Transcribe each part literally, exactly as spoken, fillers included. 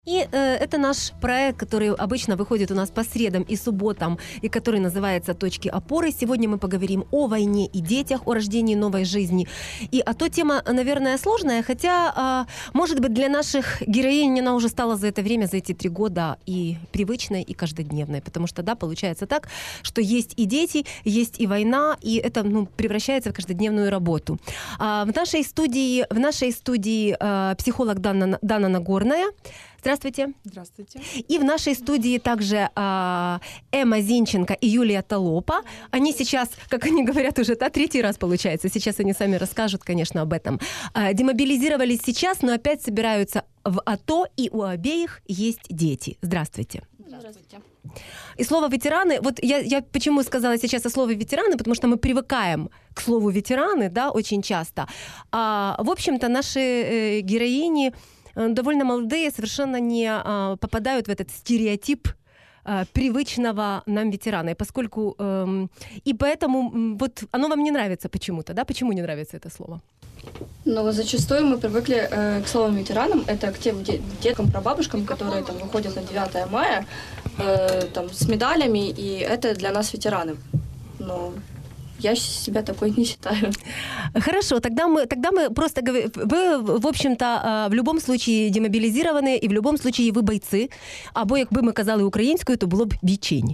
И э, это наш проект, который обычно выходит у нас по средам и субботам, и который называется «Точки опоры». Сегодня мы поговорим о войне и детях, о рождении новой жизни. И а то тема, наверное, сложная, хотя, э, может быть, для наших героинь она уже стала за это время, за эти три года и привычной, и каждодневной. Потому что, да, получается так, что есть и дети, есть и война, и это ну, превращается в каждодневную работу. А в нашей студии, в нашей студии э, психолог Дана, Дана Нагорная. Здравствуйте. Здравствуйте. И в нашей студии также а, Эмма Зинченко и Юлия Толопа. Они сейчас, как они говорят, уже да, третий раз получается. Сейчас они сами расскажут, конечно, об этом. А, демобилизировались сейчас, но опять собираются в АТО, и у обеих есть дети. Здравствуйте. Здравствуйте. И слово «ветераны», вот я, я почему сказала сейчас о слове «ветераны», потому что мы привыкаем к слову «ветераны», да, очень часто. А, в общем-то, наши э, героини довольно молодые, совершенно не а, попадают в этот стереотип а, привычного нам ветерана. И поскольку... Эм, и поэтому вот оно вам не нравится почему-то, да? Почему не нравится это слово? Ну, зачастую мы привыкли э, к словам ветеранам, это к тем де- деткам, прабабушкам, которые там выходят на девятое мая э, там, с медалями, и это для нас ветераны. Но я себя такой не считаю. Хорошо, тогда мы, тогда мы просто говорим, вы, в общем-то, в любом случае демобілізовані, і в любом случае ви бойці, або якби ми казали українською, то було б війчині.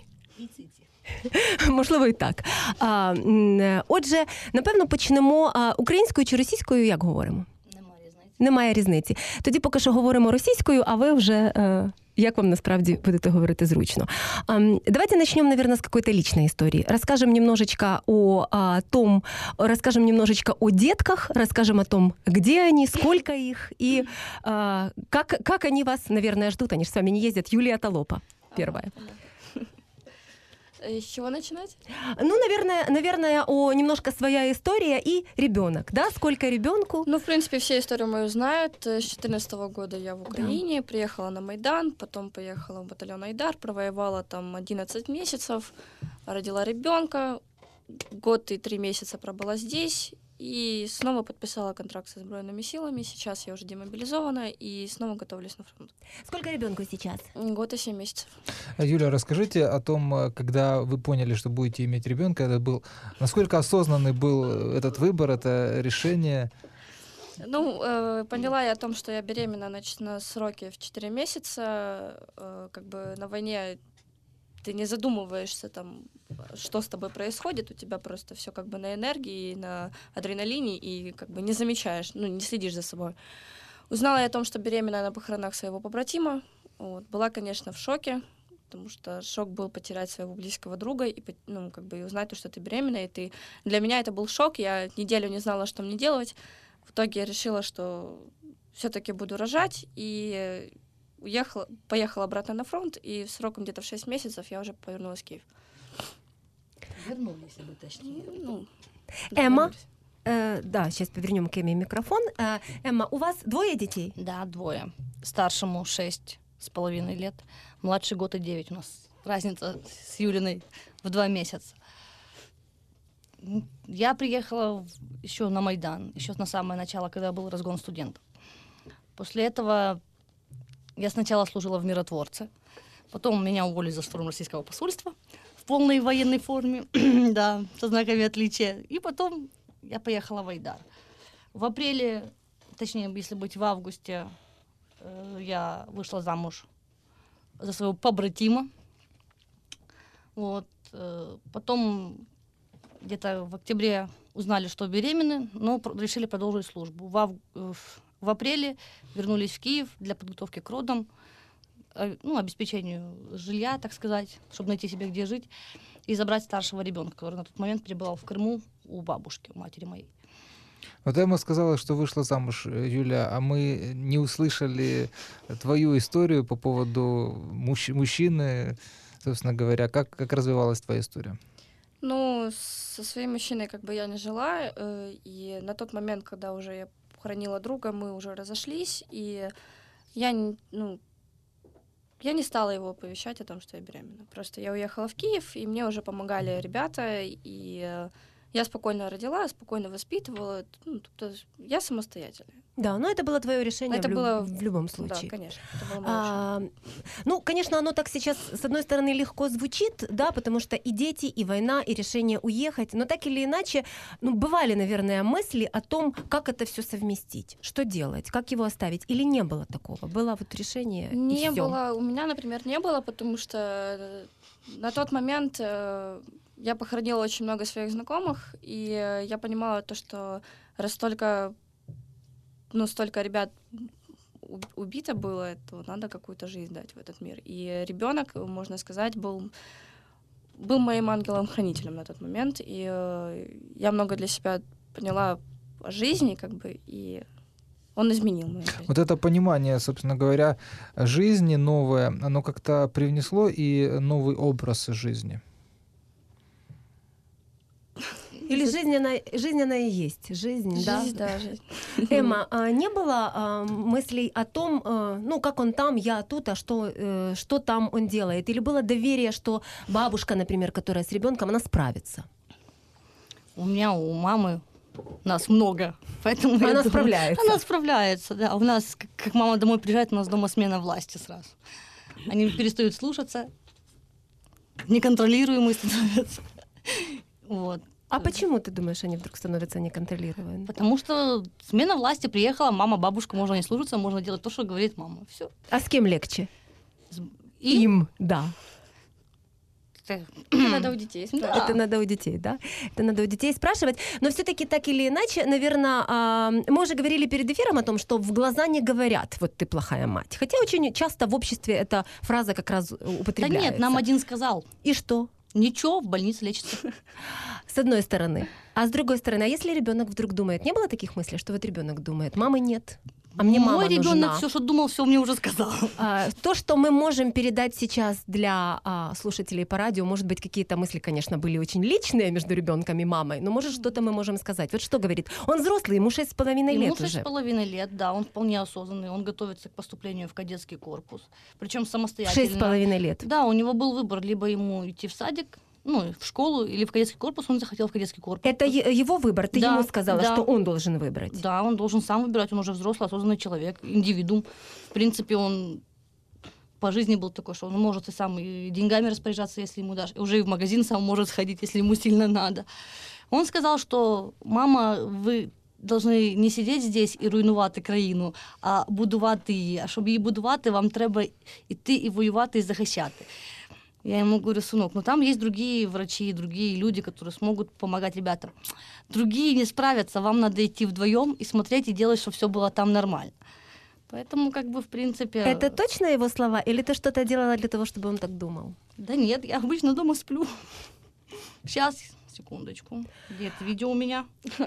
Можливо, і так. А, отже, напевно, почнемо українською чи російською, як говоримо? Немає різниці. Немає різниці. Тоді поки що говоримо російською, а ви вже... Як вам насправді будете говорити зручно? Давайте начнем, наверное, с какой-то личной истории. Расскажем немножечко о, о том, расскажем немножечко о детках, расскажем о том, где они, сколько их и а, как, как они вас, наверное, ждут. Они же с вами не ездят. Юлия Толопа первая. С чего начинать? Ну, наверное, наверное, о немножко своя история и ребенок, да? Сколько ребенку? Ну, в принципе, все историю мою знают. С две тысячи четырнадцатого года я в Украине, да. Приехала на Майдан, потом поехала в батальон Айдар, провоевала там одиннадцать месяцев, родила ребенка, год и три месяца пробыла здесь, и снова подписала контракт со Збройными силами. Сейчас я уже демобилизована и снова готовлюсь на фронт. Сколько ребенку сейчас? Год и семь месяцев. Юля, расскажите о том, когда вы поняли, что будете иметь ребенка, это был, насколько осознанный был этот выбор, это решение? Ну, э, поняла я о том, что я беременна на, на сроки в четыре месяца, э, как бы на войне ты не задумываешься там, что с тобой происходит, у тебя просто все как бы на энергии, на адреналине, и как бы не замечаешь, ну, не следишь за собой. Узнала я о том, что беременна на похоронах своего побратима. Вот. Была, конечно, в шоке, потому что шок был потерять своего близкого друга и, ну, как бы, и узнать, что ты беременна. И ты... Для меня это был шок, я неделю не знала, что мне делать. В итоге я решила, что все-таки буду рожать, и уехала, поехала обратно на фронт, и сроком где-то в шесть месяцев я уже повернулась в Киев. Вернулись, бы точнее. Ну, Эмма, э, да, сейчас повернем к Эмме микрофон. Э, Эмма, у вас двое детей? Да, двое. Старшему шесть с половиной лет, младший год и девять. У нас разница с Юлиной в два месяца. Я приехала еще на Майдан, еще на самое начало, когда был разгон студентов. После этого я сначала служила в миротворце, потом меня уволили за штурм российского посольства в полной военной форме, да, со знаками отличия. И потом я поехала в Айдар. В апреле, точнее, если быть в августе, я вышла замуж за своего побратима. Вот. Потом где-то в октябре узнали, что беременны, но решили продолжить службу. В, ав... в апреле вернулись в Киев для подготовки к родам, ну, обеспечению жилья, так сказать, чтобы найти себе где жить, и забрать старшего ребенка, который на тот момент пребывал в Крыму у бабушки, у матери моей. Вот Эмма сказала, что вышла замуж, Юля, а мы не услышали твою историю по поводу мужч- мужчины, собственно говоря. Как, как развивалась твоя история? Ну, со своим мужчиной как бы я не жила, э, и на тот момент, когда уже я похоронила друга, мы уже разошлись, и я, ну, я не стала его оповещать о том, что я беременна. Просто я уехала в Киев, и мне уже помогали ребята, и Я спокойно родила, спокойно воспитывала. Ну, тобто я самостоятельная. Да, но это было твое решение Это в, люб- было- в любом случае. Да, конечно. Это было мое решение. А, ну, конечно, оно так сейчас, с одной стороны, легко звучит, да, потому что и дети, и война, и решение уехать, но так или иначе, ну, бывали, наверное, мысли о том, как это все совместить, что делать, как его оставить, или не было такого? Было вот решение, и Не всё? было, у меня, например, не было, потому что э, на тот момент э, я похоронила очень много своих знакомых, и э, я понимала то, что раз столько, ну, столько ребят у- убито было, то надо какую-то жизнь дать в этот мир. И ребенок, можно сказать, был, был моим ангелом-хранителем на тот момент, и э, я много для себя поняла о жизни, как бы, и он изменил мою жизнь. Вот это понимание, собственно говоря, жизни новое, оно как-то привнесло и новый образ жизни. Или жизнь, она, жизнь, она и есть, жизнь, да? Жизнь, да, жизнь. Эмма, а не было а, мыслей о том, а, ну, как он там, я тут, а что, э, что там он делает? Или было доверие, что бабушка, например, которая с ребенком, она справится? У меня, у мамы нас много, поэтому... я Она думаю, справляется. Она справляется, да. У нас, как, как мама домой приезжает, у нас дома смена власти сразу. Они перестают слушаться, неконтролируемые становятся. Вот. А почему, ты думаешь, они вдруг становятся неконтролируемыми? Потому что смена власти приехала, мама, бабушка, можно не слушаться, можно делать то, что говорит мама. Все. А с кем легче? И Им, да. это- Это надо у детей Да. спрашивать. Это надо у детей, да? Это надо у детей спрашивать. Но все-таки так или иначе, наверное, мы уже говорили перед эфиром о том, что в глаза не говорят, вот ты плохая мать. Хотя очень часто в обществе эта фраза как раз Да употребляется. нет, нам один сказал. И что? Ничего, в больнице лечится. С одной стороны. А с другой стороны, а если ребенок вдруг думает, не было таких мыслей, что вот ребенок думает, мамы нет, а мне мама Мой ребенок нужна. все, что думал, все мне уже сказал. А, то, что мы можем передать сейчас для а, слушателей по радио, может быть, какие-то мысли, конечно, были очень личные между ребенком и мамой, но, может, что-то мы можем сказать. Вот что говорит? Он взрослый, ему шесть с половиной Ему лет шесть уже. с половиной лет, да, он вполне осознанный, он готовится к поступлению в кадетский корпус, причем самостоятельно. Шесть с половиной лет. Да, у него был выбор, либо ему идти в садик, ну, в школу, или в кадетский корпус, он захотел в кадетский корпус. Это е- его выбор, ты Да, ему сказала, да. что он должен выбрать. Да, он должен сам выбирать, он уже взрослый, осознанный человек, индивидуум. В принципе, он по жизни был такой, что он может и сам и деньгами распоряжаться, если ему дашь, и уже и в магазин сам может сходить, если ему сильно надо. Он сказал, что мама, вы должны не сидіти здесь і руйнувати країну, а будувати її. А щоб її будувати, вам треба йти і воювати, і захищати. Я ему говорю, сынок, ну там есть другие врачи, другие люди, которые смогут помогать ребятам. Другие не справятся, вам надо идти вдвоем и смотреть, и делать, чтобы все было там нормально. Поэтому, как бы, в принципе... Это точно его слова? Или ты что-то делала для того, чтобы он так думал? Да нет, я обычно дома сплю. Сейчас, секундочку. Где это видео у меня?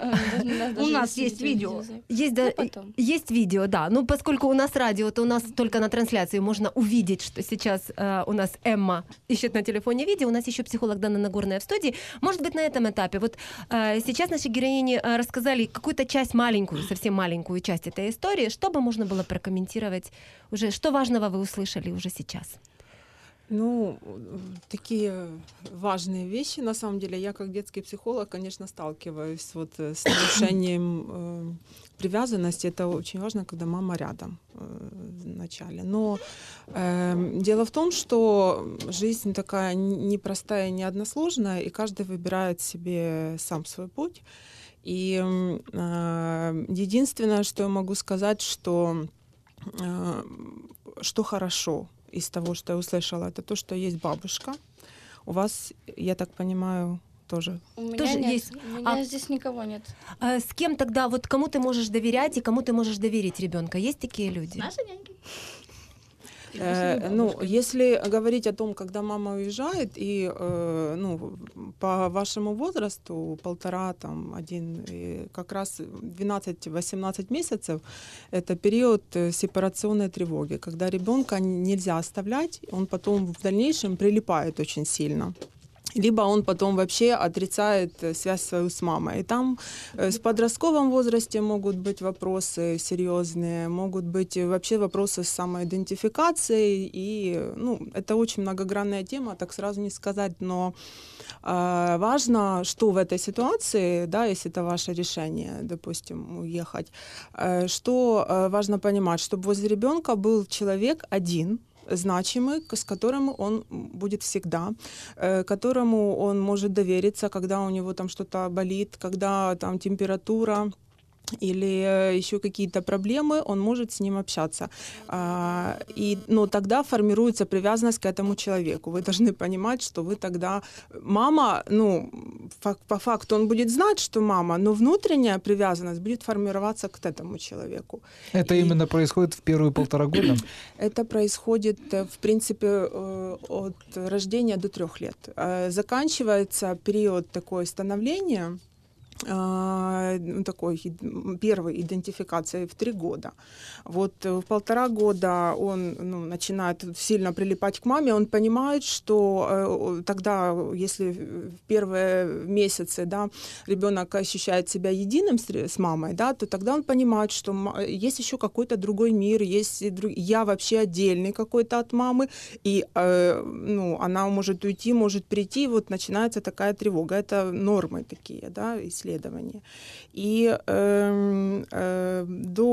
У нас есть видео. Есть, да, Ну, потом. есть видео, да. Ну, поскольку у нас радио, то у нас только на трансляции можно увидеть, что сейчас э, у нас Эмма ищет на телефоне видео. У нас еще психолог Дана Нагорная в студии. Может быть, на этом этапе. Вот э, сейчас наши героини э, рассказали какую-то часть, маленькую, совсем маленькую часть этой истории. Что бы можно было прокомментировать уже? Что важного вы услышали уже сейчас? Ну, такие важные вещи, на самом деле. Я как детский психолог, конечно, сталкиваюсь вот э, с нарушением э, привязанности. Это очень важно, когда мама рядом э, вначале. Но э, дело в том, что жизнь такая непростая, не односложная, и каждый выбирает себе сам свой путь. И э, единственное, что я могу сказать, что, э, что хорошо из того, что я услышала, это то, что есть бабушка. У вас, я так понимаю, тоже. У меня Тоже нет. есть. У меня А- здесь никого нет. А с кем тогда, вот кому ты можешь доверять и кому ты можешь доверить ребенка? Есть такие люди? Наши деньги. Э, ну, если говорить о том, когда мама уезжает, и э, ну, по вашему возрасту, полтора, там, один, и как раз двенадцать-восемнадцать месяцев, это период э, сепарационной тревоги, когда ребенка нельзя оставлять, он потом в дальнейшем прилипает очень сильно. либо он потом вообще отрицает э, связь свою с мамой. И там э, в подростковом возрасте могут быть вопросы серьезные, могут быть э, вообще вопросы с самоидентификацией. И, ну, это очень многогранная тема, так сразу не сказать, но э, важно, что в этой ситуации, да, если это ваше решение, допустим, уехать, э, что э, важно понимать, чтобы возле ребенка был человек один, значимый, с которым он будет всегда, э, которому он может довериться, когда у него там что-то болит, когда там температура или э, еще какие-то проблемы, он может с ним общаться. А, и, но тогда формируется привязанность к этому человеку. Вы должны понимать, что вы тогда... Мама, ну, фак, по факту он будет знать, что мама, но внутренняя привязанность будет формироваться к этому человеку. Это И именно происходит в первые полтора года? это происходит, э, в принципе, э, от рождения до трех лет. Э, Заканчивается период такое становления, а, ну, такой ид- первой идентификации в три года. Вот э, в полтора года он, ну, начинает сильно прилипать к маме, он понимает, что э, тогда, если в первые месяцы, да, ребенок ощущает себя единым с, ре- с мамой, да, то тогда он понимает, что ма- есть еще какой-то другой мир, есть и дру- я вообще отдельный какой-то от мамы, и э, ну, она может уйти, может прийти, вот начинается такая тревога. Это нормы такие, да, исследования. И э, э,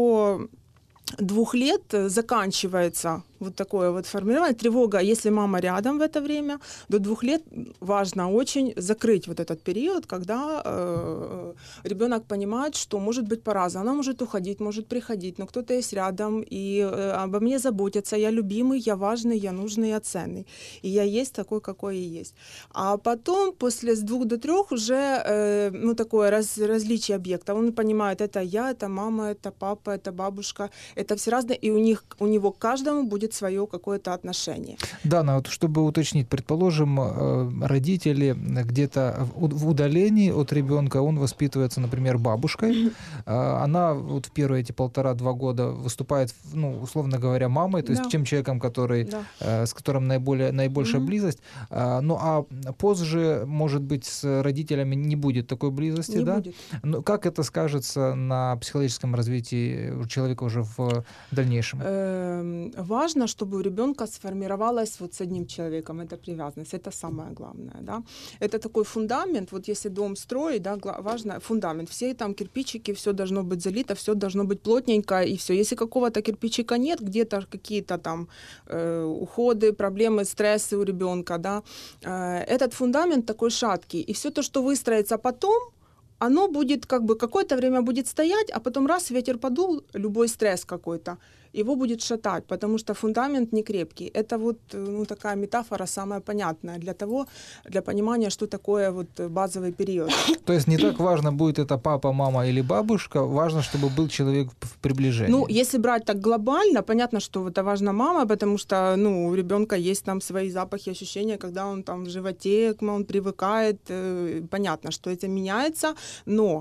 до двух лет заканчивается вот такое вот формирование. Тревога, если мама рядом в это время, до двух лет важно очень закрыть вот этот период, когда э, ребенок понимает, что может быть по-разному. Она может уходить, может приходить, но кто-то есть рядом, и э, обо мне заботятся. Я любимый, я важный, я нужный, я ценный. И я есть такой, какой я есть. А потом, после с двух до трех, уже э, ну, такое раз, различие объекта. Он понимает, это я, это мама, это папа, это бабушка, это все разное, и у них, у него к каждому будет свое какое-то отношение. Да, но вот чтобы уточнить, предположим, э, родители где-то в в удалении от ребенка, он воспитывается, например, бабушкой, э, она вот в первые эти полтора-два года выступает, ну, условно говоря, мамой, то есть Да. тем человеком, который, Да. э, с которым наиболее, наибольшая Мгм. близость. А, ну, а позже, может быть, с родителями не будет такой близости, Не да? будет. Ну, как это скажется на психологическом развитии у человека уже в дальнейшем? Эм, Важно, чтобы у ребенка сформировалась вот с одним человеком эта привязанность. Это самое главное, да. Это такой фундамент. Вот если дом строить, да, гла- важно фундамент. Все там кирпичики, все должно быть залито, все должно быть плотненько и все. Если какого-то кирпичика нет, где-то какие-то там э, уходы, проблемы, стрессы у ребенка, да, э, этот фундамент такой шаткий. И все то, что выстроится потом, оно будет как бы какое-то время будет стоять, а потом раз ветер подул, любой стресс какой-то, его будет шатать, потому что фундамент не крепкий. Это вот, ну, такая метафора самая понятная для того, для понимания, что такое вот базовый период. То есть не так важно, будет это папа, мама или бабушка, важно, чтобы был человек в приближении. Ну, если брать так глобально, понятно, что это важна мама, потому что, ну, у ребенка есть там свои запахи, ощущения, когда он там в животе, он привыкает, э, понятно, что это меняется, но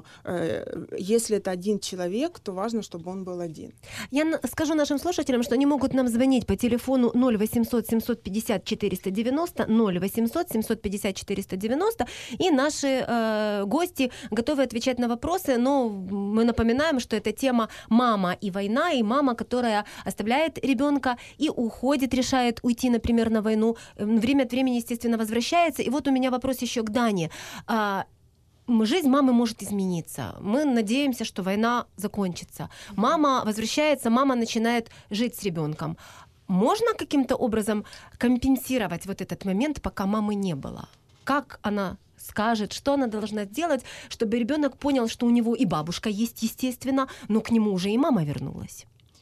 э, если это один человек, то важно, чтобы он был один. Я н- скажу нашим слушателям, что они могут нам звонить по телефону ноль восемьсот семьсот пятьдесят четыреста девяносто, ноль восемьсот семьсот пятьдесят четыреста девяносто, и наши э, гости готовы отвечать на вопросы, но мы напоминаем, что это тема «Мама и война», и мама, которая оставляет ребенка и уходит, решает уйти, например, на войну, время от времени, естественно, возвращается. И вот у меня вопрос еще к Дане. А, Жизнь мамы может измениться. Мы надеемся, что война закончится. Мама возвращается, мама начинает жить с ребенком. Можно каким-то образом компенсировать вот этот момент, пока мамы не было? Как она скажет, что она должна сделать, чтобы ребенок понял, что у него и бабушка есть, естественно, но к нему уже и мама вернулась?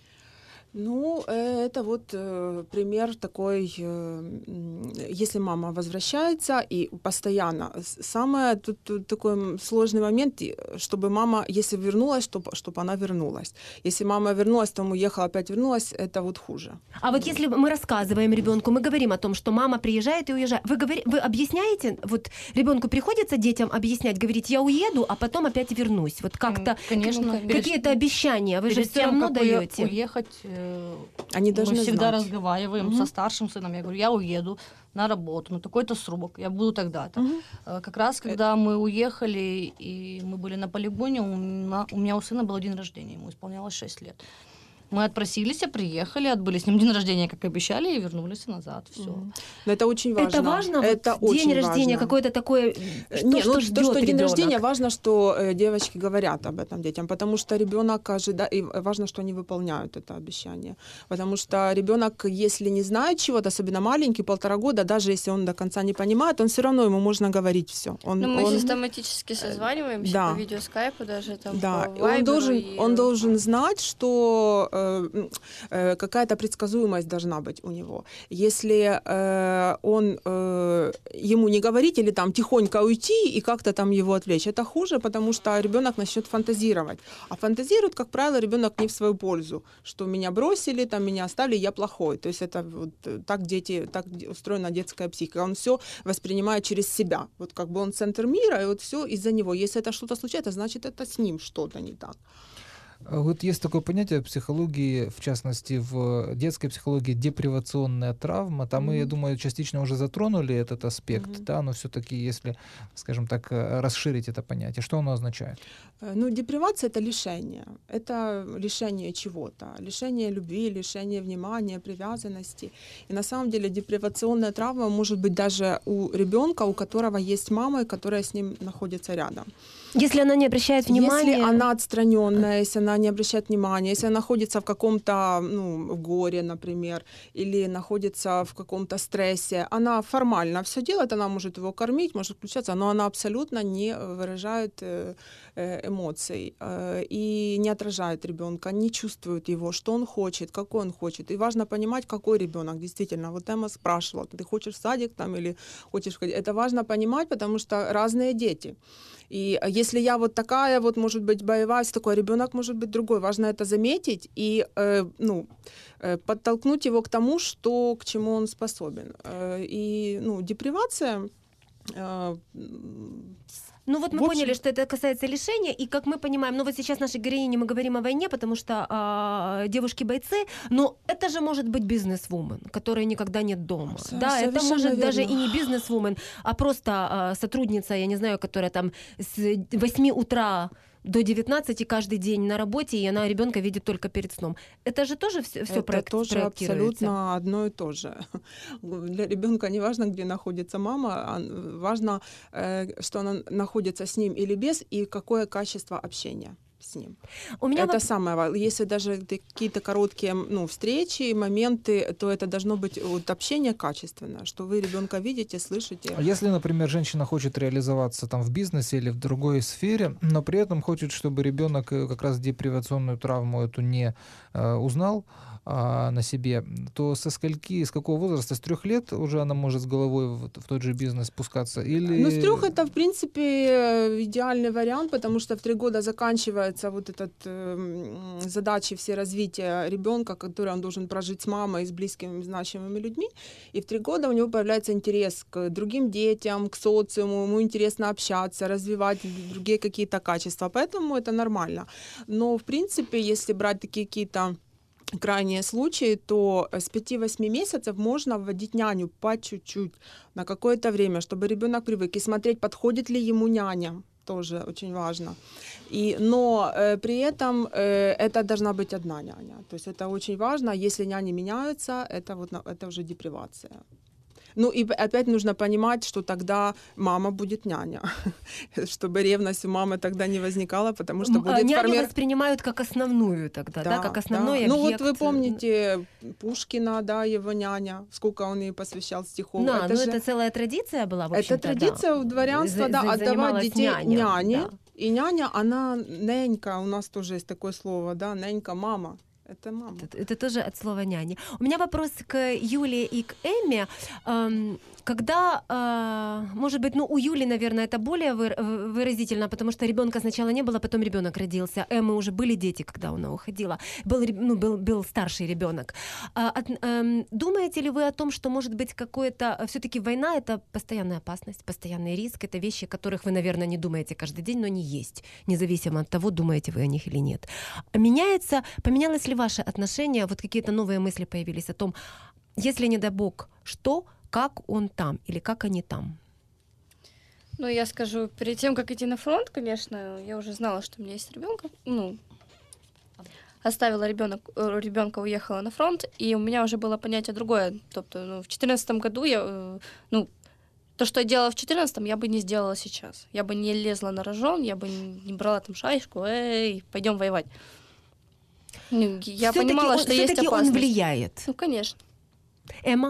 Ну, э, это вот э, пример такой, э, м, если мама возвращается и постоянно. С- Самое тут, тут такой сложный момент, и, чтобы мама, если вернулась, чтобы, чтобы она вернулась. Если мама вернулась, там уехала, опять вернулась, это вот хуже. А вот если мы рассказываем ребенку, мы говорим о том, что мама приезжает и уезжает, вы, говори, вы объясняете, вот ребенку приходится детям объяснять, говорить, я уеду, а потом опять вернусь. Вот как-то Конечно. какие-то обещания вы же Перед все тем, равно как уе- даете. уехать, э, э, Они мы должны всегда знать. разговариваем Мгм. со старшим сыном. Я говорю, я уеду на работу, на такой-то срок, я буду тогда-то. Мгм. Э, Как раз, когда мы уехали, и мы были на полигоне, у на- у меня у сына был день рождения, ему исполнялось шесть лет. Мы отпросились, приехали, отбыли с ним день рождения, как обещали, и вернулись назад. Все. Мгм. Но это очень важно. Это важно? Вот Это день очень рождения, важно. какое-то такое, Э, что, Не, что ну, ждет то, что день ребенок? рождения, важно, что э, девочки говорят об этом детям, потому что ребенок ожидает, и важно, что они выполняют это обещание. Потому что ребенок, если не знает чего-то, особенно маленький, полтора года, даже если он до конца не понимает, он все равно ему можно говорить все. Он, Ну, мы он, систематически созваниваемся да. по видеоскайпу даже, там, Да, по и он Вайберу. должен, и- он должен знать, что э, э, какая-то предсказуемость должна быть у него. Если э, он э, ему не говорить или там тихонько уйти и как-то там его отвлечь, это хуже, потому что ребенок начнет фантазировать. А фантазирует, как правило, ребенок не в свою пользу, что меня бросили, там меня оставили, я плохой. То есть это вот э, так дети, так устроена детская психика. Он все воспринимает через себя. Вот как бы он центр мира, и вот все из-за него. Если это что-то случается, значит это с ним что-то не так. А Вот есть такое понятие в психологии, в частности, в детской психологии депривационная травма. Там мы, я Мгм. думаю, частично уже затронули этот аспект, Мгм. да, но все-таки, если, скажем так, э, расширить это понятие, что оно означает? Э, Ну, депривация — это лишение. Это лишение чего-то. Лишение любви, лишение внимания, привязанности. И на самом деле депривационная травма может быть даже у ребенка, у которого есть мама, которая с ним находится рядом. Если она не обращает внимания... Если она отстраненная, если она не обращает внимания, если она находится в каком-то, ну, в горе, например, или находится в каком-то стрессе, она формально все делает, она может его кормить, может включаться, но она абсолютно не выражает э, э, эмоций э, и не отражает ребенка, не чувствует его, что он хочет, какой он хочет. И важно понимать, какой ребенок действительно. Вот Эмма спрашивала, ты хочешь в садик там или хочешь ходить. Это важно понимать, потому что разные дети. И если я вот такая, вот может быть боевая, такой ребенок может быть другой. Важно это заметить и э, ну, э, подтолкнуть его к тому, что, к чему он способен. Э, и ну, депривация. Э, Ну вот мы в общем- поняли, что это касается лишения, и как мы понимаем, ну вот сейчас нашей героине мы говорим о войне, потому что а, девушки-бойцы, но это же может быть бизнес-вумен, которая никогда нет дома. Со- Да, это совершенно может даже верно. и не бизнес-вумен, а просто а, сотрудница, я не знаю, которая там с восьми утра до девятнадцати каждый день на работе, и она ребенка видит только перед сном. Это же тоже все, все это тоже проектируется. абсолютно одно и то же. Для ребенка не важно, где находится мама, а важно, э, что она находится с ним или без, и какое качество общения с ним. У меня Это воп- самое важное. Если даже какие-то короткие, ну, встречи, моменты, то это должно быть вот, общение качественное, что вы ребенка видите, слышите. А если, например, женщина хочет реализоваться там в бизнесе или в другой сфере, но при этом хочет, чтобы ребенок э, как раз депривационную травму эту не э, узнал а, на себе, то со скольки, с какого возраста, с трех лет уже она может с головой в, в тот же бизнес спускаться? Или... Ну, с трех это, в принципе, э, идеальный вариант, потому что в три года заканчивается вот этот э, задачи все развития ребенка, который он должен прожить с мамой, с близкими, значимыми людьми. И в три года у него появляется интерес к другим детям, к социуму, ему интересно общаться, развивать другие какие-то качества. Поэтому это нормально. Но, в принципе, если брать такие какие-то крайние случаи, то с пяти-восьми месяцев можно вводить няню по чуть-чуть на какое-то время, чтобы ребенок привык, и смотреть, подходит ли ему няня. Тоже очень важно. И, но э, при этом э, это должна быть одна няня. То есть это очень важно. Если няни меняются, это, вот, это уже депривация. Ну и опять нужно понимать, что тогда мама будет няня, чтобы ревность у мамы тогда не возникала, потому что М, а будет няню формироваться... воспринимают как основную тогда, да, как основной да. объект. Ну вот вы помните Пушкина, да, его няня, сколько он ей посвящал стихов. Да, это ну же... это целая традиция была, в Это общем-то, традиция да. у дворянства, За- да, за- отдавать занималась детей няня, няне. да. И няня, она нянька, у нас тоже есть такое слово, да, нянька, мама. Это мама. Это, это тоже от слова няни. У меня вопрос к Юле и к Эмме. Эм, Когда, э, может быть, ну у Юли, наверное, это более вы- выразительно, потому что ребенка сначала не было, потом ребенок родился. Эммы уже были дети, когда она уходила. Был, реб- ну, был, был старший ребенок. А, от- эм, думаете ли вы о том, что может быть какое-то... Все-таки война — это постоянная опасность, постоянный риск. Это вещи, о которых вы, наверное, не думаете каждый день, но они есть, независимо от того, думаете вы о них или нет. Меняется, поменялось ли ли ваши отношения, вот какие-то новые мысли появились о том, если, не дай бог, что, как он там или как они там? Ну, я скажу, перед тем, как идти на фронт, конечно, я уже знала, что у меня есть ребенка. Ну, оставила ребенок, ребенка, уехала на фронт, и у меня уже было понятие другое. Тобто, ну, в четырнадцатом году я, ну, то, что я делала в четырнадцатом, я бы не сделала сейчас. Я бы не лезла на рожон, я бы не брала там шашку, эй, пойдем воевать. Ну, я всё-таки понимала, он, что есть всё-таки опасность. он влияет. Ну, конечно. Эмма?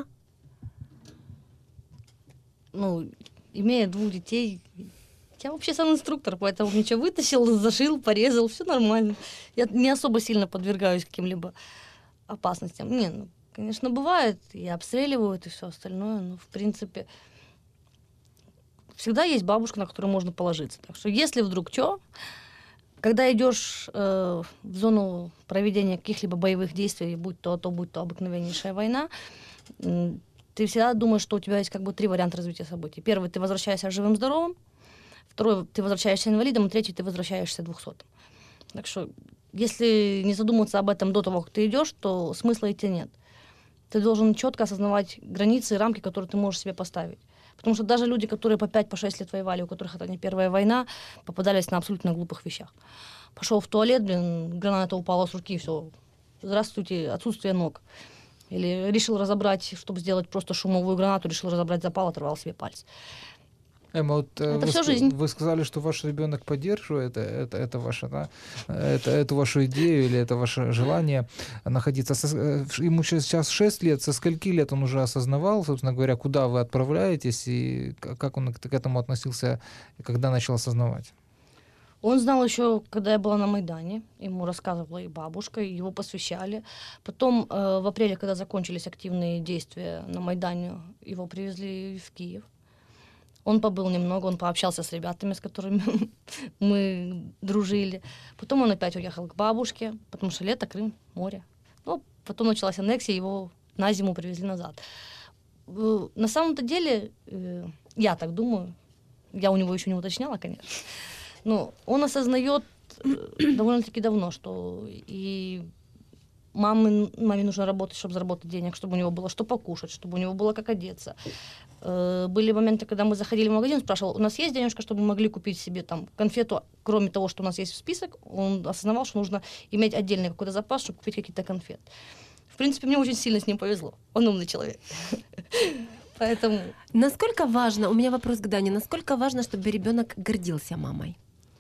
Ну, имея двух детей, я вообще сам инструктор, поэтому ничего вытащил, зашил, порезал, все нормально. Я не особо сильно подвергаюсь каким-либо опасностям. Не, ну, конечно, бывает, и обстреливают, и все остальное, но, в принципе, всегда есть бабушка, на которую можно положиться. Так что, если вдруг что, когда идешь э, в зону проведения каких-либо боевых действий, будь то АТО, будь то обыкновеннейшая война, э, ты всегда думаешь, что у тебя есть как бы три варианта развития событий. Первый, ты возвращаешься живым-здоровым. Второй, ты возвращаешься инвалидом. И третий, ты возвращаешься двухсотым. Так что, если не задумываться об этом до того, как ты идешь, то смысла идти нет. Ты должен четко осознавать границы и рамки, которые ты можешь себе поставить. Потому что даже люди, которые по пять, по шесть лет воевали, у которых это не первая война, попадались на абсолютно глупых вещах. Пошел в туалет, блин, граната упала с руки, все, здравствуйте, отсутствие ног. Или решил разобрать, чтобы сделать просто шумовую гранату, решил разобрать запал, оторвал себе палец. Эмма, вот Это вы, всю ск- жизнь. вы сказали, что ваш ребенок поддерживает это, это, это ваше, да, это, эту вашу идею или это ваше желание находиться. Со, э, ему сейчас шесть лет, со скольки лет он уже осознавал, собственно говоря, куда вы отправляетесь и к- как он к к этому относился, когда начал осознавать? Он знал еще, когда я была на Майдане, ему рассказывала и бабушка, и его посвящали. Потом э, в апреле, когда закончились активные действия на Майдане, его привезли в Киев. Он побыл немного, он пообщался с ребятами, с которыми мы дружили. Потом он опять уехал к бабушке, потому что лето, Крым, море. Ну, потом началась аннексия, его на зиму привезли назад. Э, На самом-то деле, э, я так думаю, я у него еще не уточняла, конечно, но он осознает э, довольно-таки давно, что и маме, маме нужно работать, чтобы заработать денег, чтобы у него было что покушать, чтобы у него было как одеться. Э, Были моменты, когда мы заходили в магазин, он спрашивал, у нас есть денежка, чтобы мы могли купить себе там конфету, кроме того, что у нас есть в список, он осознавал, что нужно иметь отдельный какой-то запас, чтобы купить какие-то конфеты. В принципе, мне очень сильно с ним повезло. Он умный человек. Поэтому... Насколько важно, у меня вопрос к Дане, насколько важно, чтобы ребенок гордился мамой?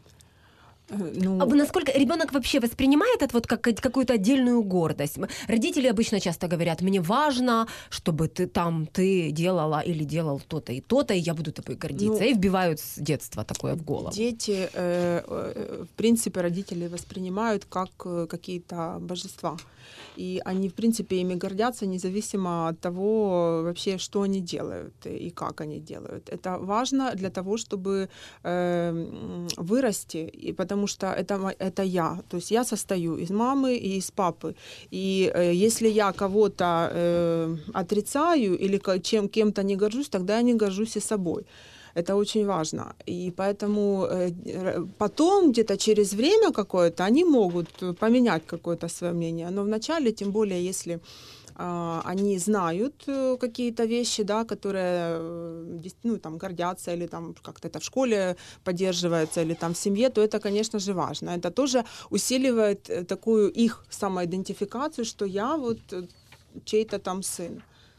Э, Ну, А насколько ребенок вообще воспринимает это вот как какую-то отдельную гордость? М, Родители обычно часто говорят, мне важно, чтобы ты там ты делала или делал то-то и то-то, и я буду тобой гордиться. Ну, и вбивают с детства такое в голову. дети, э, э, в принципе, родители воспринимают как э, какие-то божества. И они, в принципе, ими гордятся, независимо от того, вообще, что они делают и как они делают. Это важно для того, чтобы э, м, вырасти, и потому что это, мо- это я. То есть я состою из мамы и из папы. И э, если я кого-то э, отрицаю или ка- чем, кем-то не горжусь, тогда я не горжусь и собой. Это очень важно. И поэтому э, р- потом, где-то через время какое-то, они могут э, поменять какое-то свое мнение. Но вначале, тем более, если а, они знают э, какие-то вещи, да, которые э, дес- ну, там, гордятся, или там как-то это в школе поддерживается, или там в семье, то это, конечно же, важно. Это тоже усиливает э, такую их самоидентификацию, что я вот э, чей-то там сын.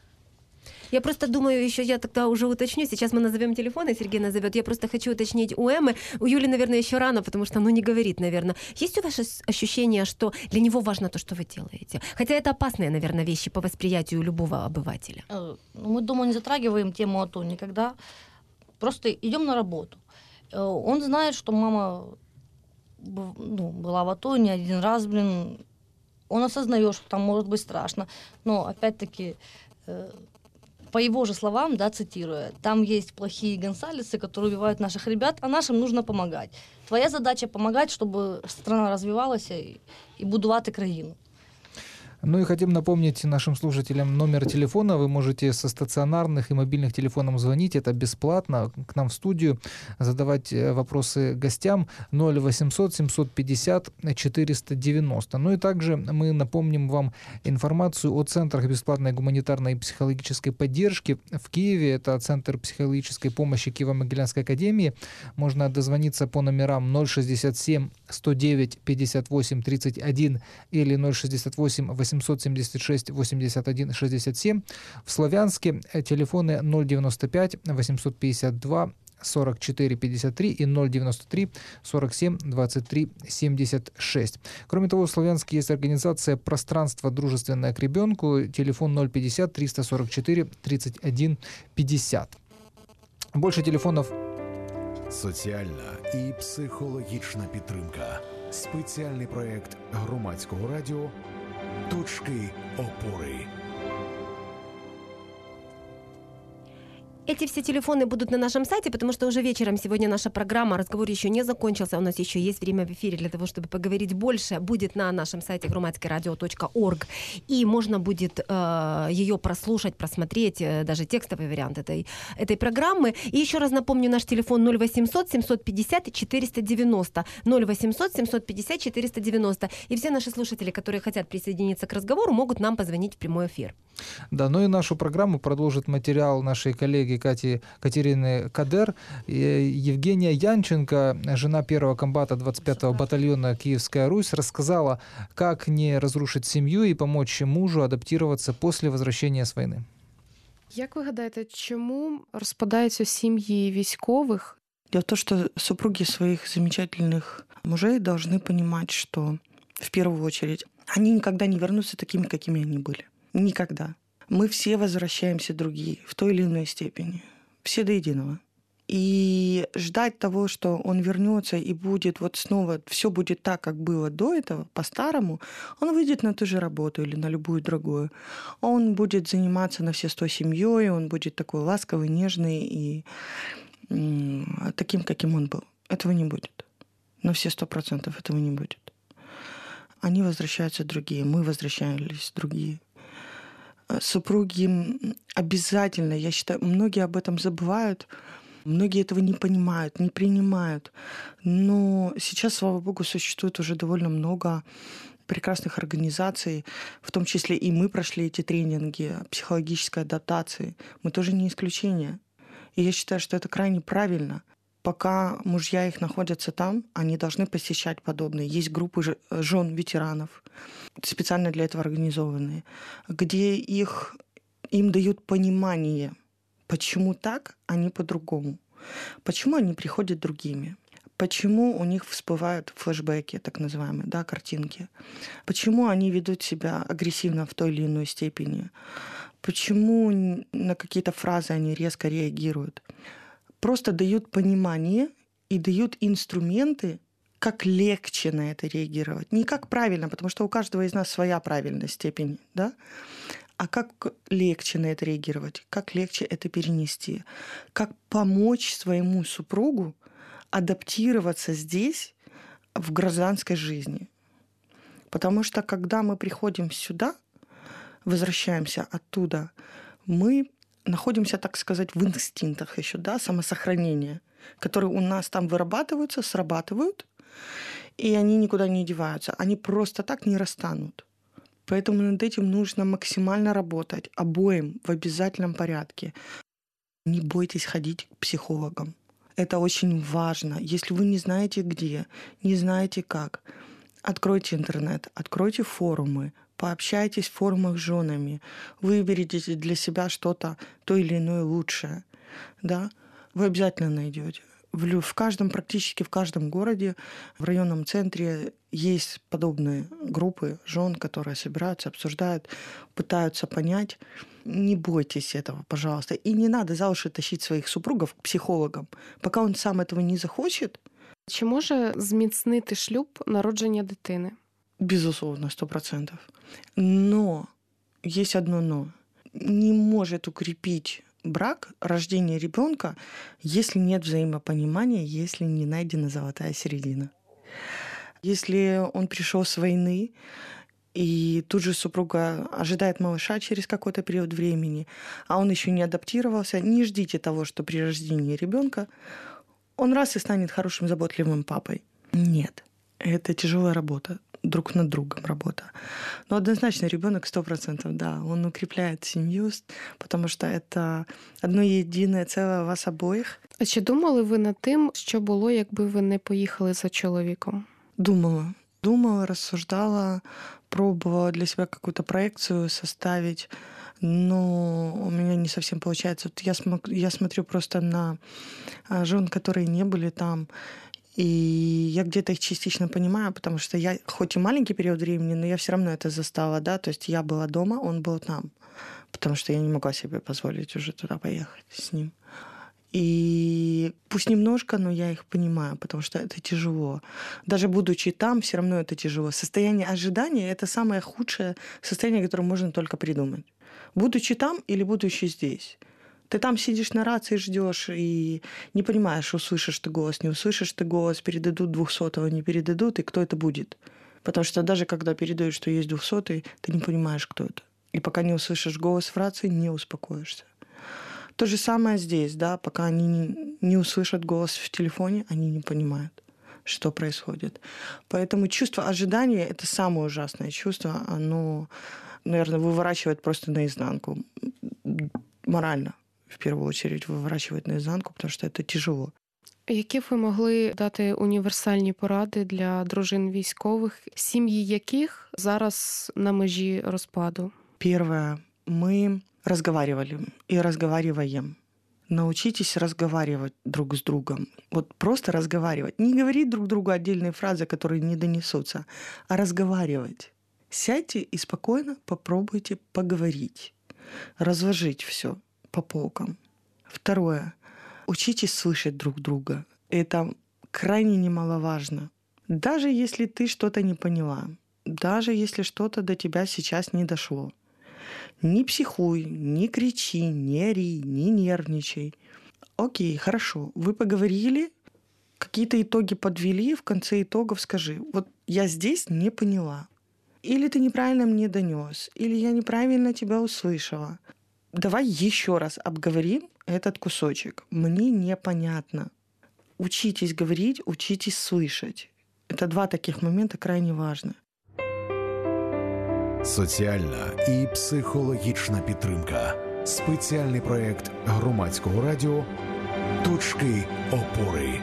Я просто думаю, еще я тогда уже уточню. Сейчас мы назовем телефон, и Сергей назовет. Я просто хочу уточнить у Эммы. У Юли, наверное, еще рано, потому что, ну, не говорит, наверное. Есть у вас ос- ощущение, что для него важно то, что вы делаете? Хотя это опасные, наверное, вещи по восприятию любого обывателя. Э, ну, мы дома не затрагиваем тему АТО никогда. Просто идем на работу. Э, Он знает, что мама б- ну, была в АТО не один раз, блин. Он осознает, что там может быть страшно. Но, опять-таки, э, по его же словам, да, цитируя, там есть плохие гонсалесы, которые убивают наших ребят, а нашим нужно помогать. Твоя задача помогать, чтобы страна развивалась и, и будувати країну. Ну и хотим напомнить нашим слушателям номер телефона. Вы можете со стационарных и мобильных телефонов звонить. Это бесплатно к нам в студию, задавать вопросы гостям. ноль восемьсот семьсот пятьдесят четыреста девяносто. Ну и также мы напомним вам информацию о центрах бесплатной гуманитарной и психологической поддержки в Киеве. Это Центр психологической помощи Киево-Могилянской академии. Можно дозвониться по номерам ноль шестьдесят семь сто девять пятьдесят восемь тридцать один или ноль шестьдесят восемь восемьсот семьдесят шесть восемьдесят один шестьдесят семь. В Славянске телефоны ноль девяносто пять восемьсот пятьдесят два сорок четыре пятьдесят три и ноль девяносто три сорок семь двадцать три семьдесят шесть. Кроме того, в Славянске есть организация «Пространство дружественное к ребенку». Телефон ноль пятьдесят триста сорок четыре тридцать один пятьдесят. Больше телефонов. Соціальна і психологічна підтримка. Спеціальний проєкт Громадського радіо «Точки опори». Эти все телефоны будут на нашем сайте, потому что уже вечером сегодня наша программа, разговор еще не закончился, у нас еще есть время в эфире для того, чтобы поговорить больше, будет на нашем сайте громадское радио точка орг, и можно будет э, ее прослушать, просмотреть, э, даже текстовый вариант этой, этой программы. И еще раз напомню, наш телефон ноль восемьсот семьсот пятьдесят четыреста девяносто, ноль восемьсот семьсот пятьдесят четыреста девяносто, и все наши слушатели, которые хотят присоединиться к разговору, могут нам позвонить в прямой эфир. Да, ну и нашу программу продолжит материал нашей коллеги Кати, Катерины Кадер. Евгения Янченко, жена первого комбата двадцать пятого батальона «Киевская Русь», рассказала, как не разрушить семью и помочь мужу адаптироваться после возвращения с войны. Як ви гадаєте, чому розпадаються сім'ї військових? Дело в том, что супруги своих замечательных мужей должны понимать, что в первую очередь они никогда не вернутся такими, какими они были. Никогда. Мы все возвращаемся другие в той или иной степени. Все до единого. И ждать того, что он вернется и будет вот снова, все будет так, как было до этого, по-старому, он выйдет на ту же работу или на любую другую. Он будет заниматься на все сто семьей, он будет такой ласковый, нежный и м- таким, каким он был. Этого не будет. На все сто процентов этого не будет. Они возвращаются другие, мы возвращались другие. Супруги обязательно, я считаю, многие об этом забывают, многие этого не понимают, не принимают. Но сейчас, слава богу, существует уже довольно много прекрасных организаций, в том числе и мы прошли эти тренинги психологической адаптации. Мы тоже не исключение. И я считаю, что это крайне правильно. Пока мужья их находятся там, они должны посещать подобные. Есть группы жен ветеранов, специально для этого организованные, где их, им дают понимание, почему так, а не по-другому. Почему они приходят другими. Почему у них всплывают флешбеки, так называемые, да, картинки. Почему они ведут себя агрессивно в той или иной степени. Почему на какие-то фразы они резко реагируют. Просто дают понимание и дают инструменты, как легче на это реагировать. Не как правильно, потому что у каждого из нас своя правильная степень, да? А как легче на это реагировать, как легче это перенести, как помочь своему супругу адаптироваться здесь, в гражданской жизни. Потому что когда мы приходим сюда, возвращаемся оттуда, мы находимся, так сказать, в инстинктах еще, да, самосохранения, которые у нас там вырабатываются, срабатывают, и они никуда не деваются. Они просто так не расстанут. Поэтому над этим нужно максимально работать обоим в обязательном порядке. Не бойтесь ходить к психологам. Это очень важно. Если вы не знаете где, не знаете как, откройте интернет, откройте форумы, пообщайтесь в форумах с женами, выберите для себя что-то, то или иное лучшее. Да? Вы обязательно найдете. В, в каждом, практически в каждом городе, в районном центре есть подобные группы жен, которые собираются, обсуждают, пытаются понять. Не бойтесь этого, пожалуйста. И не надо за уши тащить своих супругов к психологам, пока он сам этого не захочет. Чи може зміцнити шлюб народження дитини? Безусловно, сто процентов. Но есть одно но. Не может укрепить брак, рождение ребенка, если нет взаимопонимания, если не найдена золотая середина. Если он пришел с войны, И тут же супруга ожидает малыша через какой-то период времени, а он еще не адаптировался. Не ждите того, что при рождении ребенка он раз и станет хорошим, заботливым папой. Нет, это тяжелая работа, друг над другом работа. Но однозначно ребенок сто процентов, да, он укрепляет семью, потому что это одно єдине ціле вас обоих. А чи думали ви над тим, що було, якби ви не поїхали за чоловіком? Думала. Думала, рассуждала, пробовала для себя какую-то проекцию составить, но у меня не совсем получается. Вот я, см- я смотрю просто на жен, которые не были там, и я где-то их частично понимаю, потому что я, хоть и маленький период времени, но я все равно это застала, да, то есть я была дома, он был там, потому что я не могла себе позволить уже туда поехать с ним. И пусть немножко, но я их понимаю, потому что это тяжело. Даже будучи там, все равно это тяжело. Состояние ожидания — это самое худшее состояние, которое можно только придумать. Будучи там или будучи здесь. Ты там сидишь на рации, ждешь и не понимаешь, услышишь ты голос, не услышишь ты голос, передадут двухсотого, не передадут, и кто это будет. Потому что даже когда передают, что есть двухсотый, ты не понимаешь, кто это. И пока не услышишь голос в рации, не успокоишься. То же самое здесь, да, пока они не, не услышат голос в телефоне, они не понимают, что происходит. Поэтому чувство ожидания — это самое ужасное чувство. Оно, наверное, выворачивает просто наизнанку. Морально, в первую очередь, выворачивает наизнанку, потому что это тяжело. Які б ви могли дати універсальні поради для дружин військових, сім'ї яких зараз на межі розпаду? Первое. Мы разговаривали и разговариваем. Научитесь разговаривать друг с другом. Вот просто разговаривать. Не говорить друг другу отдельные фразы, которые не донесутся, а разговаривать. Сядьте и спокойно попробуйте поговорить. Разложить все по полкам. Второе. Учитесь слышать друг друга. Это крайне немаловажно. Даже если ты что-то не поняла, даже если что-то до тебя сейчас не дошло, не психуй, не кричи, не ори, не нервничай. Окей, хорошо, вы поговорили, какие-то итоги подвели, в конце итогов скажи, вот я здесь не поняла. Или ты неправильно мне донес, или я неправильно тебя услышала. Давай еще раз обговорим этот кусочек. Мне непонятно. Учитесь говорить, учитесь слышать. Это два таких момента крайне важны. Соціальна і психологічна підтримка. Спеціальний проєкт Громадського радіо «Точки опори».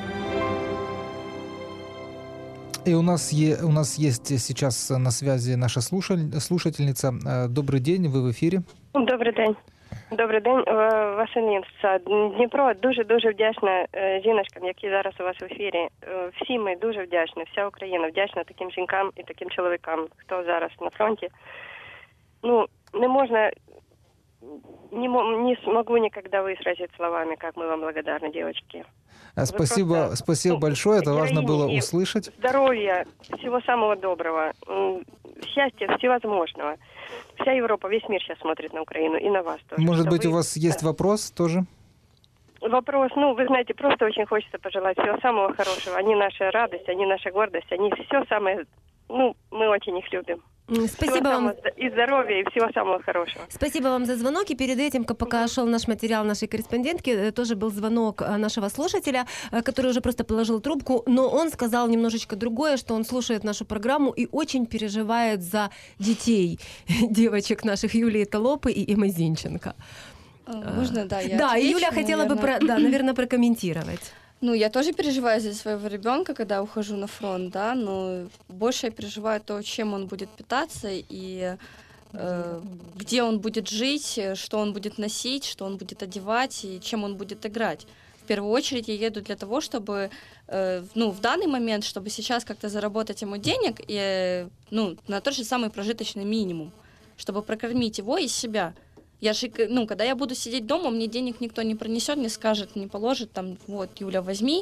И у нас, е, у нас есть сейчас на связи наша слушаль, слушательница. Добрый день, вы в эфире. Добрий день. Добрий день, Василинівця. Дніпро дуже-дуже вдячна жіночкам, які зараз у вас в ефірі. Всі ми дуже вдячні, вся Україна вдячна таким жінкам і таким чоловікам, хто зараз на фронті. Ну, не можна, не, не смогу никогда выразить словами, как мы вам благодарны, девочки. Спасибо, просто, спасибо ну, большое, это важно было услышать. Здоровья, всего самого доброго, счастья всевозможного. Вся Европа, весь мир сейчас смотрит на Украину и на вас тоже. Может быть, вы... у вас есть вопрос тоже? Вопрос, ну, вы знаете, просто очень хочется пожелать всего самого хорошего. Они наша радость, они наша гордость, они все самое, ну, мы очень их любим. Спасибо вам. И здоровья, и всего самого хорошего. Спасибо вам за звонок. И перед этим, пока шел наш материал нашей корреспондентки, тоже был звонок нашего слушателя, который уже просто положил трубку, но он сказал немножечко другое, что он слушает нашу программу и очень переживает за детей, девочек наших Юлии Толопы и Эммы Зинченко. Можно, да, я Да, отвечу, и Юля хотела наверное. бы, про, да, наверное, прокомментировать. Ну, я тоже переживаю за своего ребенка, когда ухожу на фронт, да, но больше я переживаю то, чем он будет питаться и э, где он будет жить, что он будет носить, что он будет одевать и чем он будет играть. В первую очередь я еду для того, чтобы, э, ну, в данный момент, чтобы сейчас как-то заработать ему денег и, ну, на тот же самый прожиточный минимум, чтобы прокормить его и себя. Я же, ну, когда я буду сидеть дома, мне денег никто не принесет, не скажет, не положит, там, вот, Юля, возьми,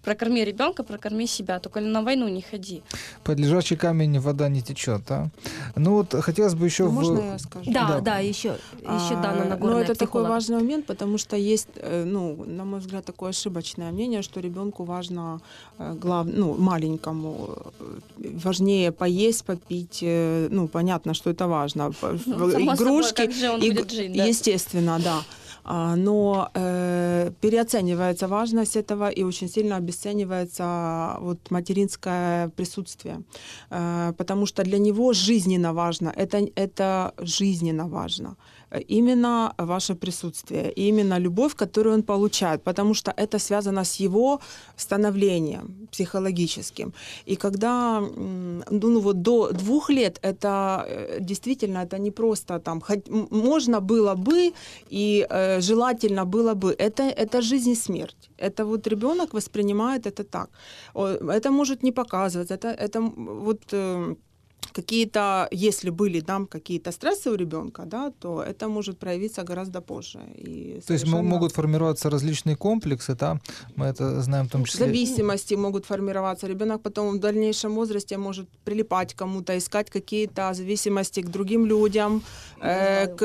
прокорми ребенка, прокорми себя, только на войну не ходи. Под лежачий камень вода не течет, а? Ну вот хотелось бы еще... Ну, в... Можно я скажу? Да, да, да, еще, еще Дана А, Нагорная, но это психолог. такой важный момент, потому что есть, э, ну, на мой взгляд, такое ошибочное мнение, что ребенку важно, э, глав... ну, маленькому, э, важнее поесть, попить, э, ну, понятно, что это важно. Ну, само Игрушки, собой, как же он иг- будет жить, да? естественно, да. А, Но э, переоценивается важность этого и очень сильно обесценивается вот материнское присутствие, Э, потому что для него жизненно важно, это, это жизненно важно, Э, именно ваше присутствие, именно любовь, которую он получает, потому что это связано с его становлением психологическим. И когда м, ну, вот до двух лет это э, действительно это не просто там хоть, м- можно было бы и э, желательно было бы, это, это жизнь и смерть. Это вот ребенок воспринимает это так. О, это может не показываться, это, это м, вот э, какие-то, если были там какие-то стрессы у ребенка, да, то это может проявиться гораздо позже. И То есть м- совершенно- могут формироваться различные комплексы, да? Мы это знаем в том числе. зависимости могут формироваться. Ребенок потом в дальнейшем возрасте может прилипать к кому-то, искать какие-то зависимости к другим людям, э, к